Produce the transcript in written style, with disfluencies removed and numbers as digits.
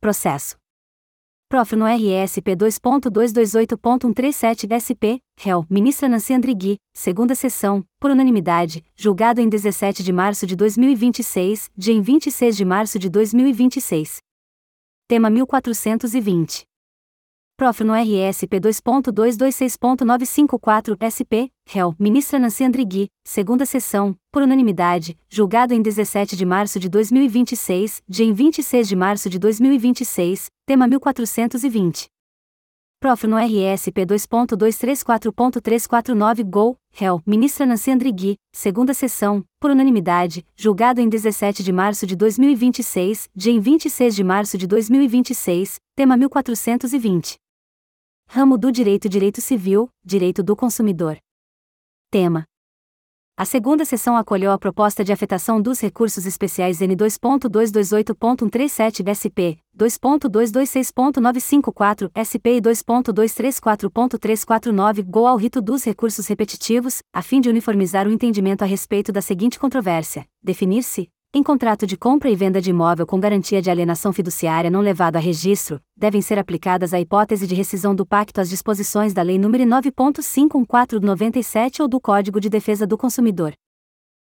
Processo. Prof. no RSP 2.228.137 SP, réu, ministra Nancy Andrighi, segunda sessão, por unanimidade, julgado em 17 de março de 2026, dia em 26 de março de 2026. Tema 1420. Prof. no RSP 2.226.954 SP, réu, ministra Nancy Andrighi, segunda sessão, por unanimidade, julgado em 17 de março de 2026, dia em 26 de março de 2026, tema 1420. Prof. no RSP 2.234.349 GOL, réu, ministra Nancy Andrighi, segunda sessão, por unanimidade, julgado em 17 de março de 2026, dia em 26 de março de 2026, tema 1420. Ramo do Direito Civil, Direito do Consumidor. Tema. A segunda sessão acolheu a proposta de afetação dos recursos especiais N2.228.137 SP, 2.226.954 SP e 2.234.349 GO ao rito dos recursos repetitivos, a fim de uniformizar o entendimento a respeito da seguinte controvérsia: definir-se, em contrato de compra e venda de imóvel com garantia de alienação fiduciária não levado a registro, devem ser aplicadas à hipótese de rescisão do pacto as disposições da Lei nº 9.514/97 ou do Código de Defesa do Consumidor.